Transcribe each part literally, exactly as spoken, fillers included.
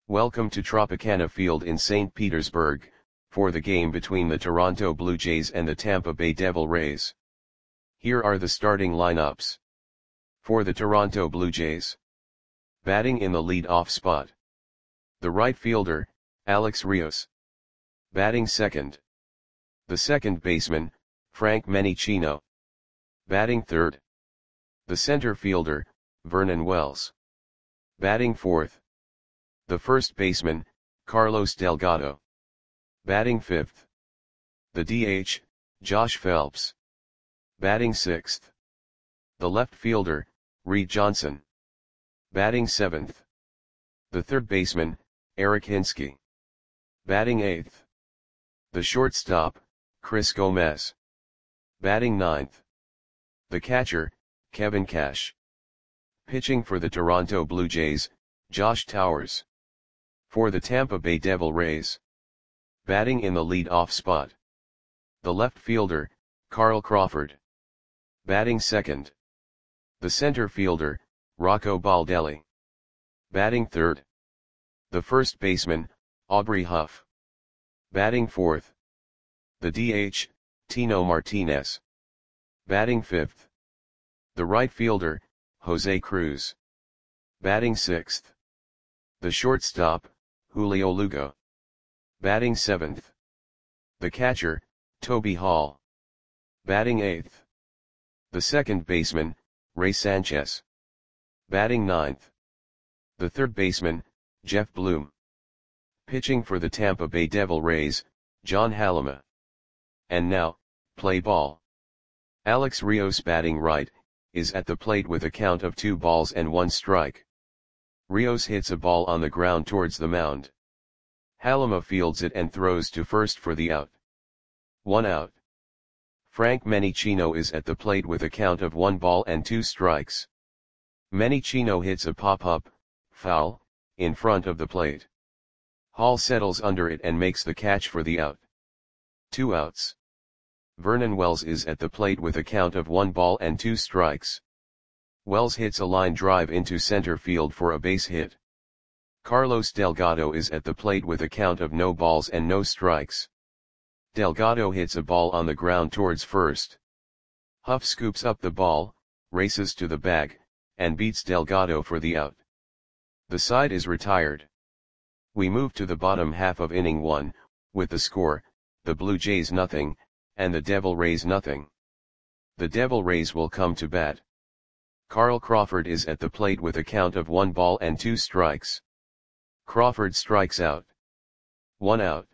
Welcome to Tropicana Field in Saint Petersburg, for the game between the Toronto Blue Jays and the Tampa Bay Devil Rays. Here are the starting lineups. For the Toronto Blue Jays. Batting in the lead-off spot. The right fielder, Alex Rios. Batting second. The second baseman, Frank Menechino. Batting third. The center fielder, Vernon Wells. Batting fourth. The first baseman, Carlos Delgado. Batting fifth. The D H, Josh Phelps. Batting sixth. The left fielder, Reed Johnson. Batting seventh. The third baseman, Eric Hinske. Batting eighth. The shortstop, Chris Gomez. Batting ninth. The catcher, Kevin Cash. Pitching for the Toronto Blue Jays, Josh Towers. For the Tampa Bay Devil Rays. Batting in the lead-off spot. The left fielder, Carl Crawford. Batting second. The center fielder, Rocco Baldelli. Batting third. The first baseman, Aubrey Huff. Batting fourth. The D H, Tino Martinez. Batting fifth. The right fielder, Jose Cruz. Batting sixth. The shortstop, Julio Lugo. Batting seventh. The catcher, Toby Hall. Batting eighth. The second baseman, Ray Sanchez. Batting ninth. The third baseman, Jeff Bloom. Pitching for the Tampa Bay Devil Rays, John Halama. And now, play ball. Alex Rios batting right, is at the plate with a count of two balls and one strike. Rios hits a ball on the ground towards the mound. Halama fields it and throws to first for the out. One out. Frank Menechino is at the plate with a count of one ball and two strikes. Menechino hits a pop-up, foul, in front of the plate. Hall settles under it and makes the catch for the out. Two outs. Vernon Wells is at the plate with a count of one ball and two strikes. Wells hits a line drive into center field for a base hit. Carlos Delgado is at the plate with a count of no balls and no strikes. Delgado hits a ball on the ground towards first. Huff scoops up the ball, races to the bag, and beats Delgado for the out. The side is retired. We move to the bottom half of inning one, with the score, the Blue Jays nothing, and the Devil Rays nothing. The Devil Rays will come to bat. Carl Crawford is at the plate with a count of one ball and two strikes. Crawford strikes out. One out.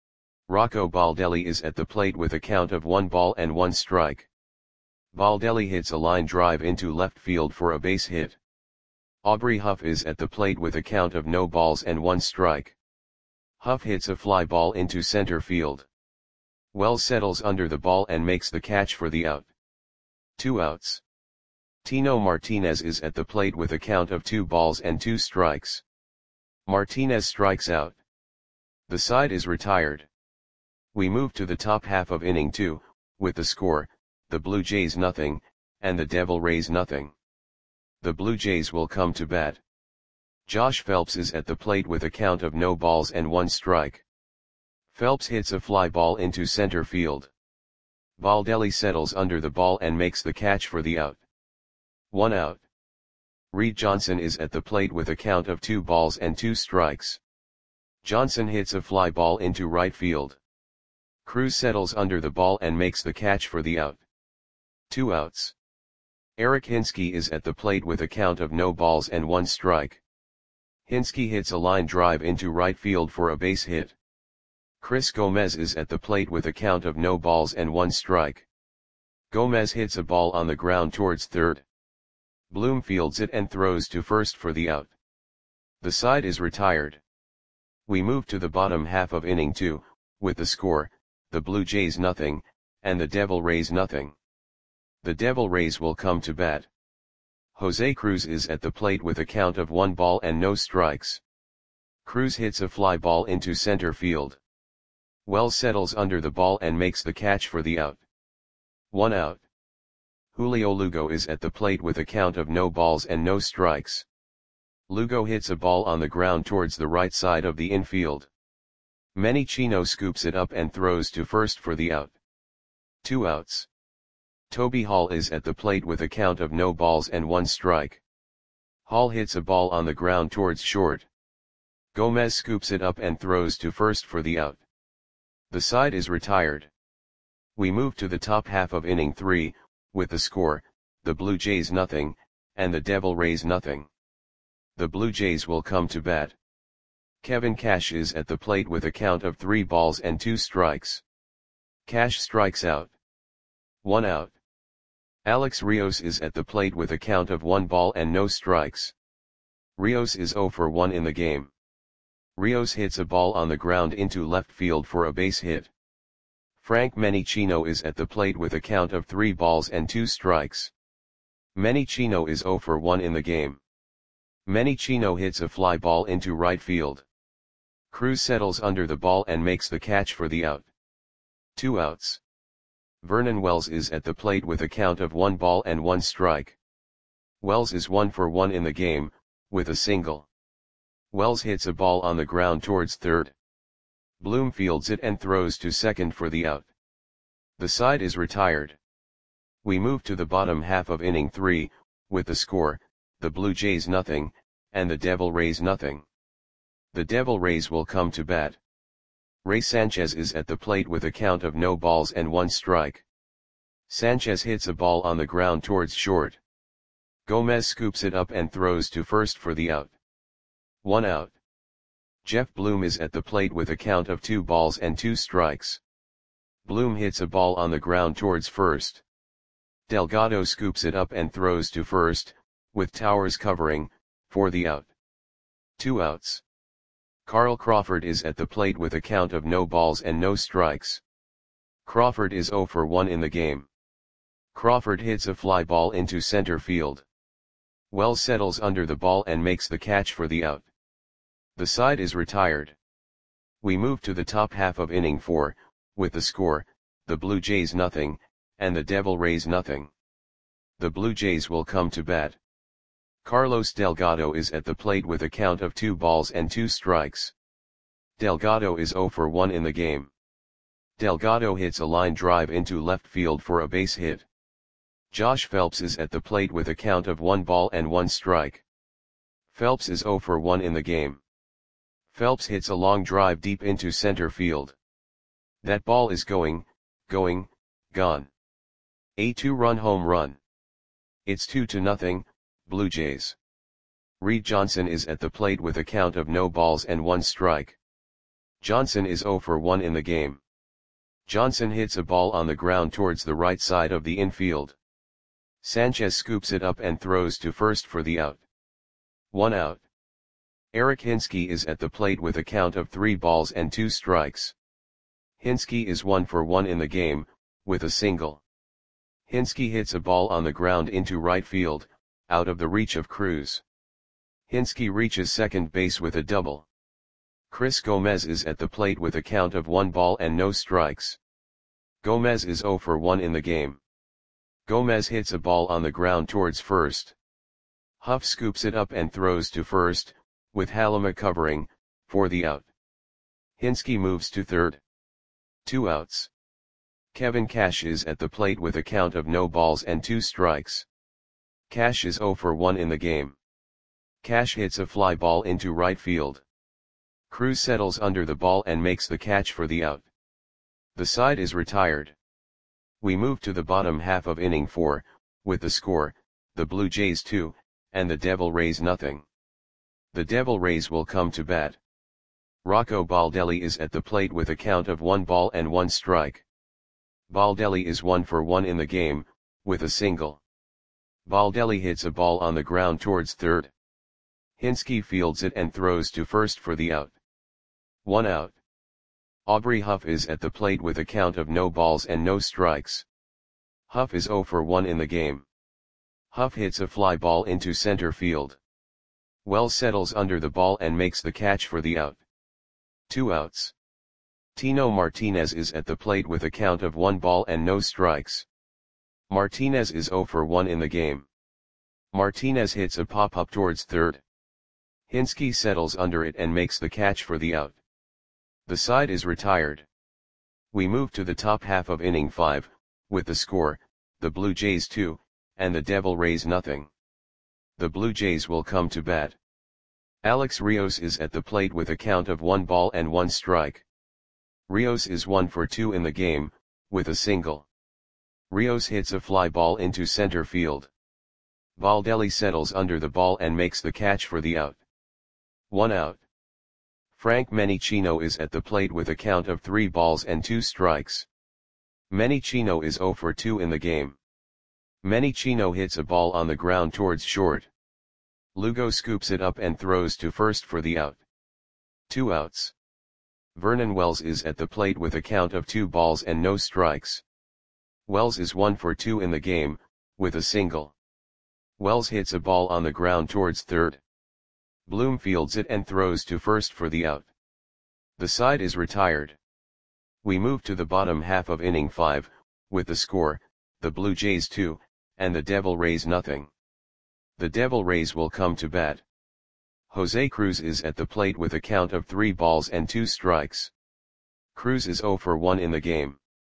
Rocco Baldelli is at the plate with a count of one ball and one strike. Baldelli hits a line drive into left field for a base hit. Aubrey Huff is at the plate with a count of no balls and one strike. Huff hits a fly ball into center field. Wells settles under the ball and makes the catch for the out. Two outs. Tino Martinez is at the plate with a count of two balls and two strikes. Martinez strikes out. The side is retired. We move to the top half of inning two, with the score, the Blue Jays nothing, and the Devil Rays nothing. The Blue Jays will come to bat. Josh Phelps is at the plate with a count of no balls and one strike. Phelps hits a fly ball into center field. Baldelli settles under the ball and makes the catch for the out. One out. Reed Johnson is at the plate with a count of two balls and two strikes. Johnson hits a fly ball into right field. Cruz settles under the ball and makes the catch for the out. Two outs. Eric Hinske is at the plate with a count of no balls and one strike. Hinske hits a line drive into right field for a base hit. Chris Gomez is at the plate with a count of no balls and one strike. Gomez hits a ball on the ground towards third. Bloom fields it and throws to first for the out. The side is retired. We move to the bottom half of inning two, with the score, the Blue Jays nothing, and the Devil Rays nothing. The Devil Rays will come to bat. Jose Cruz is at the plate with a count of one ball and no strikes. Cruz hits a fly ball into center field. Wells settles under the ball and makes the catch for the out. One out. Julio Lugo is at the plate with a count of no balls and no strikes. Lugo hits a ball on the ground towards the right side of the infield. Manny Chino scoops it up and throws to first for the out. Two outs. Toby Hall is at the plate with a count of no balls and one strike. Hall hits a ball on the ground towards short. Gomez scoops it up and throws to first for the out. The side is retired. We move to the top half of inning three, with the score, the Blue Jays nothing, and the Devil Rays nothing. The Blue Jays will come to bat. Kevin Cash is at the plate with a count of three balls and two strikes. Cash strikes out. One out. Alex Rios is at the plate with a count of one ball and no strikes. Rios is oh for one in the game. Rios hits a ball on the ground into left field for a base hit. Frank Manny Chino is at the plate with a count of three balls and two strikes. Manny Chino is oh for one in the game. Manny Chino hits a fly ball into right field. Cruz settles under the ball and makes the catch for the out. Two outs. Vernon Wells is at the plate with a count of one ball and one strike. Wells is one for one in the game, with a single. Wells hits a ball on the ground towards third. Bloom fields it and throws to second for the out. The side is retired. We move to the bottom half of inning three, with the score, the Blue Jays nothing, and the Devil Rays nothing. The Devil Rays will come to bat. Ray Sanchez is at the plate with a count of no balls and one strike. Sanchez hits a ball on the ground towards short. Gomez scoops it up and throws to first for the out. One out. Jeff Bloom is at the plate with a count of two balls and two strikes. Bloom hits a ball on the ground towards first. Delgado scoops it up and throws to first, with Towers covering, for the out. Two outs. Carl Crawford is at the plate with a count of no balls and no strikes. Crawford is oh for one in the game. Crawford hits a fly ball into center field. Wells settles under the ball and makes the catch for the out. The side is retired. We move to the top half of inning four, with the score, the Blue Jays nothing, and the Devil Rays nothing. The Blue Jays will come to bat. Carlos Delgado is at the plate with a count of two balls and two strikes. Delgado is oh for one in the game. Delgado hits a line drive into left field for a base hit. Josh Phelps is at the plate with a count of one ball and one strike. Phelps is oh for one in the game. Phelps hits a long drive deep into center field. That ball is going, going, gone. A two-run home run. It's two to nothing, Blue Jays. Reed Johnson is at the plate with a count of no balls and one strike. Johnson is oh for one in the game. Johnson hits a ball on the ground towards the right side of the infield. Sanchez scoops it up and throws to first for the out. One out. Eric Hinsky is at the plate with a count of three balls and two strikes. Hinsky is one for one in the game, with a single. Hinsky hits a ball on the ground into right field, out of the reach of Cruz. Hinsky reaches second base with a double. Chris Gomez is at the plate with a count of one ball and no strikes. Gomez is oh for one in the game. Gomez hits a ball on the ground towards first. Huff scoops it up and throws to first, with Halama covering, for the out. Hinsky moves to third. Two outs. Kevin Cash is at the plate with a count of no balls and two strikes. Cash is oh for one in the game. Cash hits a fly ball into right field. Cruz settles under the ball and makes the catch for the out. The side is retired. We move to the bottom half of inning four, with the score, the Blue Jays two, and the Devil Rays nothing. The Devil Rays will come to bat. Rocco Baldelli is at the plate with a count of one ball and one strike. Baldelli is one for one in the game, with a single. Baldelli hits a ball on the ground towards third. Hinsky fields it and throws to first for the out. One out. Aubrey Huff is at the plate with a count of no balls and no strikes. Huff is oh for one in the game. Huff hits a fly ball into center field. Wells settles under the ball and makes the catch for the out. Two outs. Tino Martinez is at the plate with a count of one ball and no strikes. Martinez is oh for one in the game. Martinez hits a pop-up towards third. Hinske settles under it and makes the catch for the out. The side is retired. We move to the top half of inning five, with the score, the Blue Jays two, and the Devil Rays nothing. The Blue Jays will come to bat. Alex Rios is at the plate with a count of one ball and one strike. Rios is one for two in the game, with a single. Rios hits a fly ball into center field. Baldelli settles under the ball and makes the catch for the out. One out. Frank Menichino is at the plate with a count of three balls and two strikes. Menichino is zero for two in the game. Menichino hits a ball on the ground towards short. Lugo scoops it up and throws to first for the out. Two outs. Vernon Wells is at the plate with a count of two balls and no strikes. Wells is one for two in the game, with a single. Wells hits a ball on the ground towards third. Bloom fields it and throws to first for the out. The side is retired. We move to the bottom half of inning five, with the score, the Blue Jays two, and the Devil Rays nothing. The Devil Rays will come to bat. Jose Cruz is at the plate with a count of three balls and two strikes. Cruz is zero for one in the game.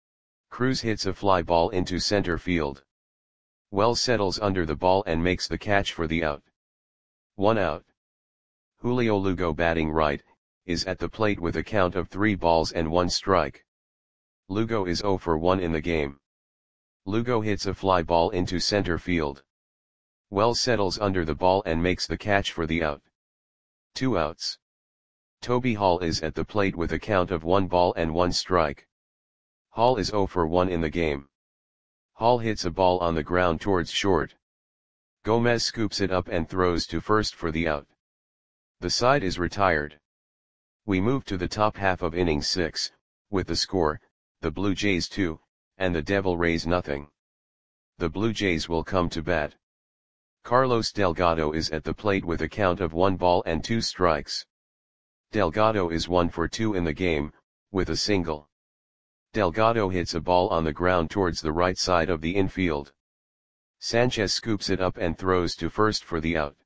Cruz hits a fly ball into center field. Wells settles under the ball and makes the catch for the out. One out. Julio Lugo, batting right, is at the plate with a count of three balls and one strike. Lugo is zero for one in the game. Lugo hits a fly ball into center field. Wells settles under the ball and makes the catch for the out. Two outs. Toby Hall is at the plate with a count of one ball and one strike. Hall is zero for one in the game. Hall hits a ball on the ground towards short. Gomez scoops it up and throws to first for the out. The side is retired. We move to the top half of inning six, with the score, the Blue Jays two, and the Devil Rays nothing. The Blue Jays will come to bat. Carlos Delgado is at the plate with a count of one ball and two strikes. Delgado is one for two in the game, with a single. Delgado hits a ball on the ground towards the right side of the infield. Sanchez scoops it up and throws to first for the out.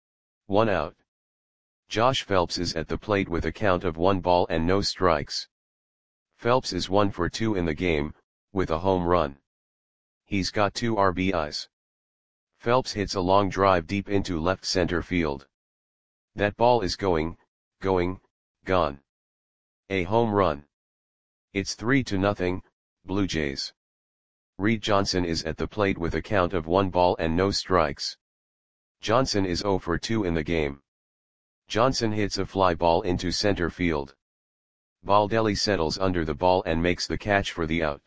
One out. Josh Phelps is at the plate with a count of one ball and no strikes. Phelps is one for two in the game, with a home run. He's got two R B Is. Phelps hits a long drive deep into left center field. That ball is going, going, gone. A home run. It's three to nothing, Blue Jays. Reed Johnson is at the plate with a count of one ball and no strikes. Johnson is zero for two in the game. Johnson hits a fly ball into center field. Baldelli settles under the ball and makes the catch for the out.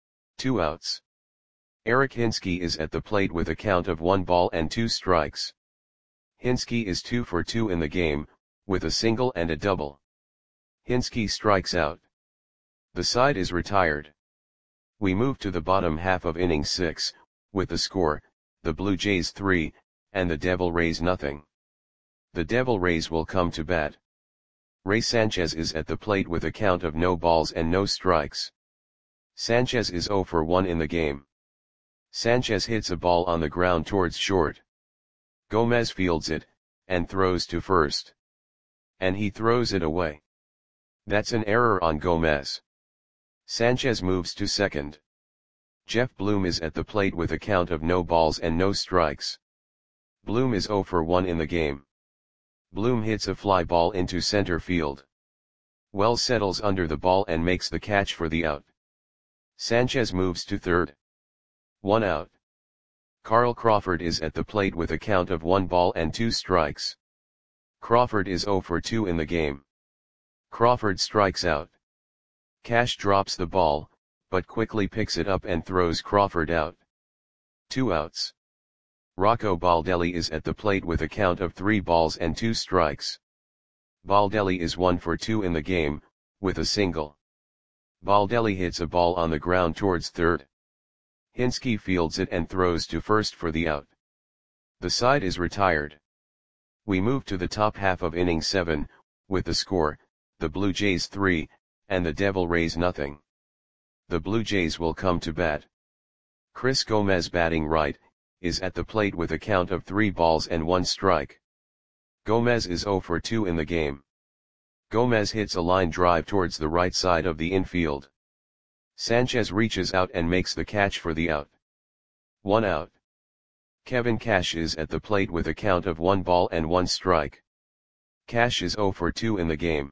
Two outs. Eric Hinske is at the plate with a count of one ball and two strikes. Hinske is two for two in the game, with a single and a double. Hinske strikes out. The side is retired. We move to the bottom half of inning six, with the score, the Blue Jays three, and the Devil Rays nothing. The Devil Rays will come to bat. Ray Sanchez is at the plate with a count of no balls and no strikes. Sanchez is zero for one in the game. Sanchez hits a ball on the ground towards short. Gomez fields it, and throws to first. And he throws it away. That's an error on Gomez. Sanchez moves to second. Jeff Bloom is at the plate with a count of no balls and no strikes. Bloom is zero for one in the game. Bloom hits a fly ball into center field. Wells settles under the ball and makes the catch for the out. Sanchez moves to third. One out. Carl Crawford is at the plate with a count of one ball and two strikes. Crawford is zero for two in the game. Crawford strikes out. Cash drops the ball, but quickly picks it up and throws Crawford out. Two outs. Rocco Baldelli is at the plate with a count of three balls and two strikes. Baldelli is one for two in the game, with a single. Baldelli hits a ball on the ground towards third. Hinske fields it and throws to first for the out. The side is retired. We move to the top half of inning seven, with the score, the Blue Jays three, and the Devil Rays nothing. The Blue Jays will come to bat. Chris Gomez, batting right, is at the plate with a count of three balls and one strike. Gomez is zero for two in the game. Gomez hits a line drive towards the right side of the infield. Sanchez reaches out and makes the catch for the out. One out. Kevin Cash is at the plate with a count of one ball and one strike. Cash is zero for two in the game.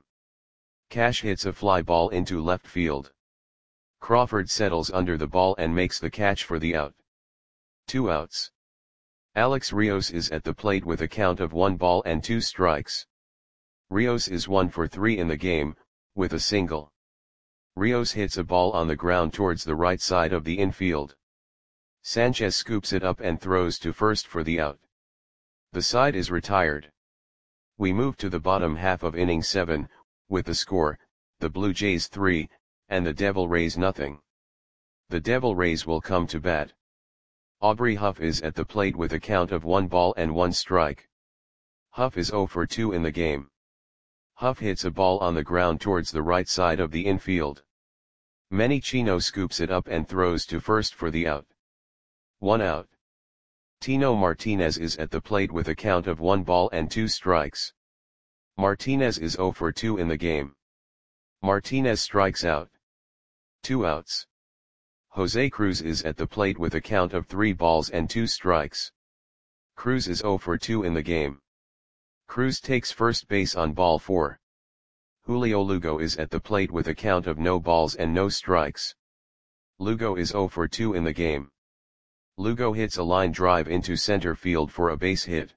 Cash hits a fly ball into left field. Crawford settles under the ball and makes the catch for the out. Two outs. Alex Rios is at the plate with a count of one ball and two strikes. Rios is one for three in the game, with a single. Rios hits a ball on the ground towards the right side of the infield. Sanchez scoops it up and throws to first for the out. The side is retired. We move to the bottom half of inning seven, with the score, the Blue Jays three, and the Devil Rays nothing. The Devil Rays will come to bat. Aubrey Huff is at the plate with a count of one ball and one strike. Huff is zero for two in the game. Huff hits a ball on the ground towards the right side of the infield. Manny Chino scoops it up and throws to first for the out. One out. Tino Martinez is at the plate with a count of one ball and two strikes. Martinez is zero for two in the game. Martinez strikes out. Two outs. Jose Cruz is at the plate with a count of three balls and two strikes. Cruz is zero for two in the game. Cruz takes first base on ball four. Julio Lugo is at the plate with a count of no balls and no strikes. Lugo is zero for two in the game. Lugo hits a line drive into center field for a base hit.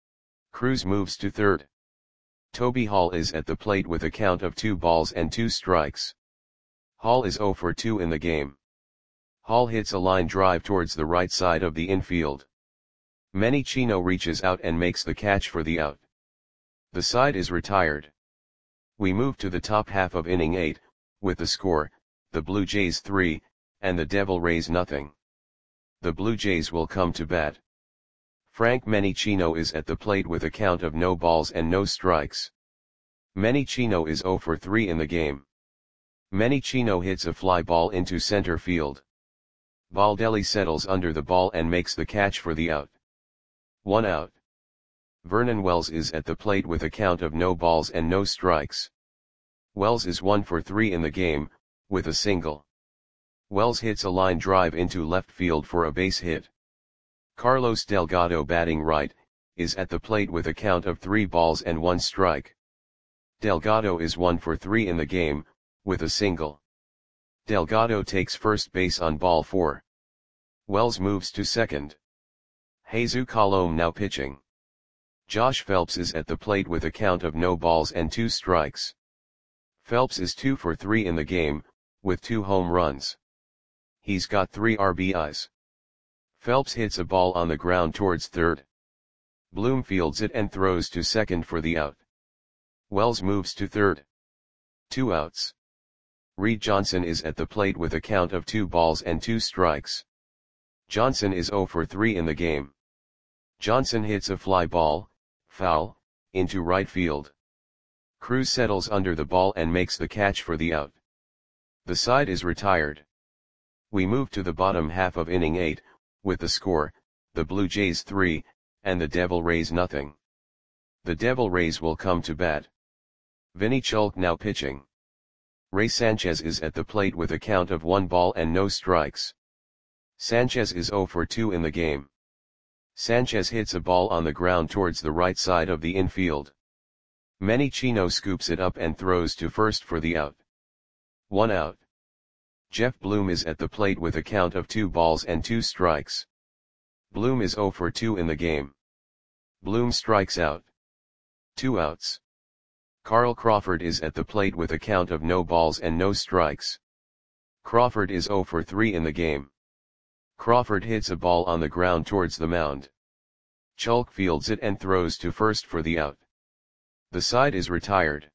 Cruz moves to third. Toby Hall is at the plate with a count of two balls and two strikes. Hall is zero for two in the game. Hall hits a line drive towards the right side of the infield. Manny Chino reaches out and makes the catch for the out. The side is retired. We move to the top half of inning eight, with the score, the Blue Jays three, and the Devil Rays nothing. The Blue Jays will come to bat. Frank Manny Chino is at the plate with a count of no balls and no strikes. Manny Chino is zero for three in the game. Manny Chino hits a fly ball into center field. Baldelli settles under the ball and makes the catch for the out. One out. Vernon Wells is at the plate with a count of no balls and no strikes. Wells is one for three in the game, with a single. Wells hits a line drive into left field for a base hit. Carlos Delgado, batting right, is at the plate with a count of three balls and one strike. Delgado is one for three in the game, with a single. Delgado takes first base on ball four. Wells moves to second. Jesus Colom now pitching. Josh Phelps is at the plate with a count of no balls and two strikes. Phelps is two for three in the game, with two home runs. He's got three R B Is. Phelps hits a ball on the ground towards third. Bloom fields it and throws to second for the out. Wells moves to third. Two outs. Reed Johnson is at the plate with a count of two balls and two strikes. Johnson is zero for three in the game. Johnson hits a fly ball, foul, into right field. Cruz settles under the ball and makes the catch for the out. The side is retired. We move to the bottom half of inning eight, with the score, the Blue Jays three, and the Devil Rays nothing. The Devil Rays will come to bat. Vinny Chulk now pitching. Ray Sanchez is at the plate with a count of one ball and no strikes. Sanchez is zero for two in the game. Sanchez hits a ball on the ground towards the right side of the infield. Manny Chino scoops it up and throws to first for the out. One out. Jeff Bloom is at the plate with a count of two balls and two strikes. Bloom is zero for two in the game. Bloom strikes out. Two outs. Carl Crawford is at the plate with a count of no balls and no strikes. Crawford is zero for three in the game. Crawford hits a ball on the ground towards the mound. Chulk fields it and throws to first for the out. The side is retired.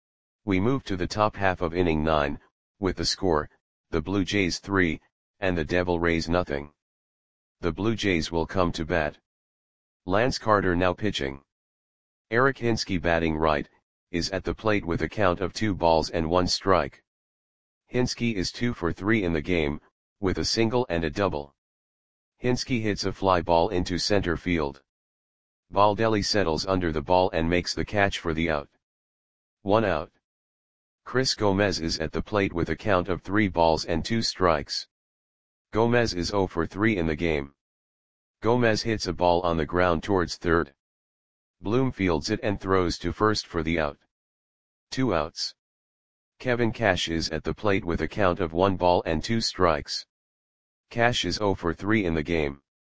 We move to the top half of inning nine, with the score, the Blue Jays three, and the Devil Rays nothing. The Blue Jays will come to bat. Lance Carter now pitching. Eric Hinsky, batting right, is at the plate with a count of two balls and one strike. Hinsky is two for three in the game, with a single and a double. Hinsky hits a fly ball into center field. Baldelli settles under the ball and makes the catch for the out. One out. Chris Gomez is at the plate with a count of three balls and two strikes. Gomez is zero for three in the game. Gomez hits a ball on the ground towards third. Bloom fields it and throws to first for the out. Two outs. Kevin Cash is at the plate with a count of one ball and two strikes. Cash is zero for three in the game.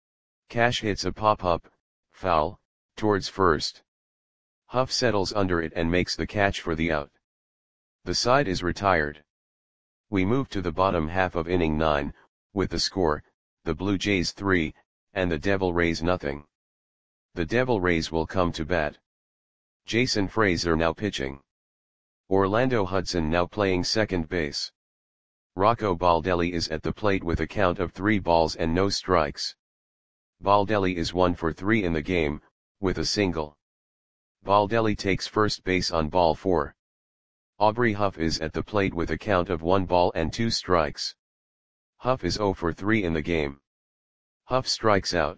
Cash hits a pop-up, foul, towards first. Huff settles under it and makes the catch for the out. The side is retired. We move to the bottom half of inning nine, with the score, the Blue Jays three, and the Devil Rays nothing. The Devil Rays will come to bat. Jason Frazier now pitching. Orlando Hudson now playing second base. Rocco Baldelli is at the plate with a count of three balls and no strikes. Baldelli is one for three in the game, with a single. Baldelli takes first base on ball four. Aubrey Huff is at the plate with a count of one ball and two strikes. Huff is zero for three in the game. Huff strikes out.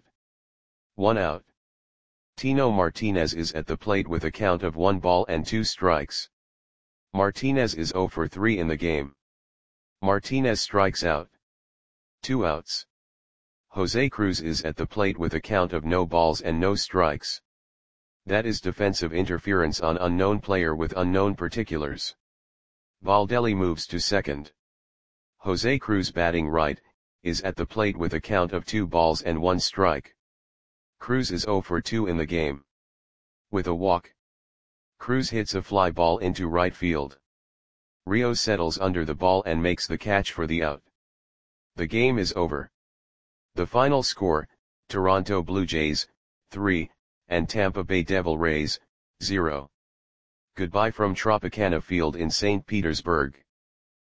One out. Tino Martinez is at the plate with a count of one ball and two strikes. Martinez is zero for three in the game. Martinez strikes out. Two outs. Jose Cruz is at the plate with a count of no balls and no strikes. That is defensive interference on unknown player with unknown particulars. Baldelli moves to second. Jose Cruz, batting right, is at the plate with a count of two balls and one strike. Cruz is zero for two in the game. With a walk. Cruz hits a fly ball into right field. Rios settles under the ball and makes the catch for the out. The game is over. The final score, Toronto Blue Jays, three, and Tampa Bay Devil Rays, zero. Goodbye from Tropicana Field in Saint Petersburg.